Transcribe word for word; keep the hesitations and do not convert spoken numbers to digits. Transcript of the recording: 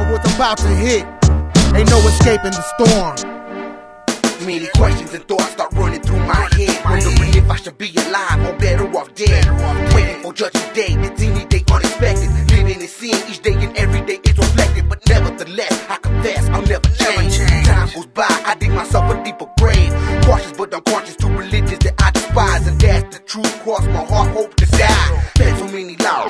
what I'm about to hit. Ain't no escaping the storm. Many questions and thoughts start running through my head, wondering if I should be alive or better off dead. Waiting for judgment day, it's any day unexpected. Living in sin each day and every day is reflected. But nevertheless, I confess I'll never change. Time goes by, I dig myself a deeper grave. Cautious but unconscious to religions that I despise, and that's the truth. Cross my heart, hope to die. Spent so many lives